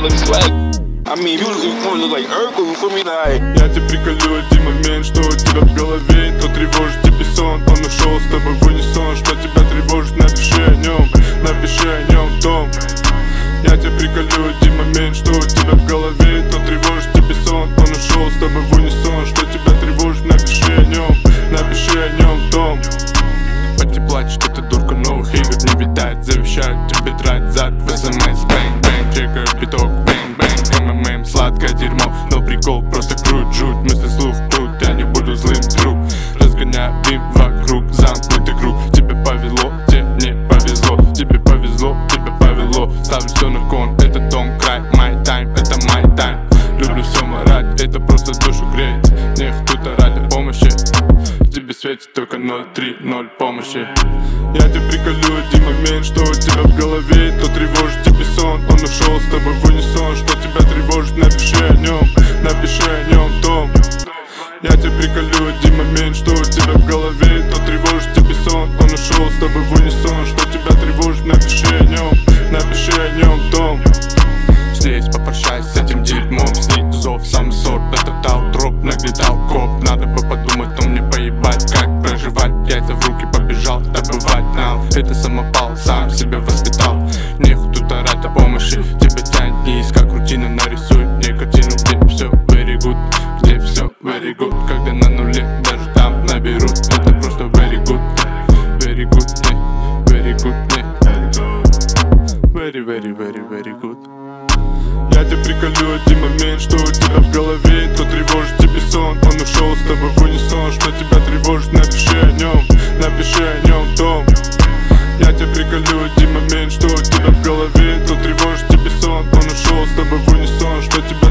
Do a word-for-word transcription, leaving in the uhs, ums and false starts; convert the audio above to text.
look slack. I mean, you, you look like Urkel, you feel me? Like, я тебе приколю один момент, что у тебя в голове, кто тревожит тебе сон. Он ушел с тобой в унисон, что тебя тревожит, напиши о нем, напиши о нем, Том. Я тебе приколю один момент, что у тебя в голове, кто тревожит тебе сон. Он ушел с тобой в унисон, что тебя тревожит, напиши о нем, напиши о нем, Том. Пати плачет, что ты дурка, новых игр не видать. Завещают тебе трать зад в смс, бэнг-бэнг, чекаю биток, бэнг-бэнг, МММ, сладкое дерьмо, но прикол просто крут, жуть, мысли слух крут, я не буду злым, друг. Разгоняю дым вокруг, замкнутый круг. Тебе повезло, тебе не повезло, тебе повезло, тебе повезло. Ставлю все на кон, это Том Край, my time, это my time. Люблю все морать, это просто душу греет. Не кто-то ради помощи, тебе светит только ноль три ноль помощи. Я тебе приколю один момент, что у тебя в голове, кто тревожит тебе сон. Он ушел с тобой в унисон, что тебя тревожит, напиши о нем, напиши о нем, Том. Я тебе приколю один момент, что у тебя в голове, кто тревожит тебе сон. Он ушел с тобой в унисон, что тебя тревожит, напиши о нем, напиши о нем, Том. Здесь попрощайся с этим дерьмом, снизу сам сорт, это таутроп, нагнетал коп. Надо бы подумать, но мне поебать, как проживать. Яйца в руки побежал добывать нам. Это самопал, сам себя воспитал. Нехуй тут орать о помощи, тебя тянет вниз, как рутина. Нарисуй мне картину, где все very good, где все very good. Когда на нуле, даже там наберут. Это просто very good, very good, не, very good, не. Very, very, very, very good. Я тебе приколю один момент, что у тебя в голове, кто тревожит тебе сон. Он ушел с тобой в унисон, что тебя тревожит, напиши о нем, напиши о нем, Том. Я тебе приколю один момент, что у тебя в голове, кто тревожит тебе сон. Он ушел с тобой в унисон, что тебя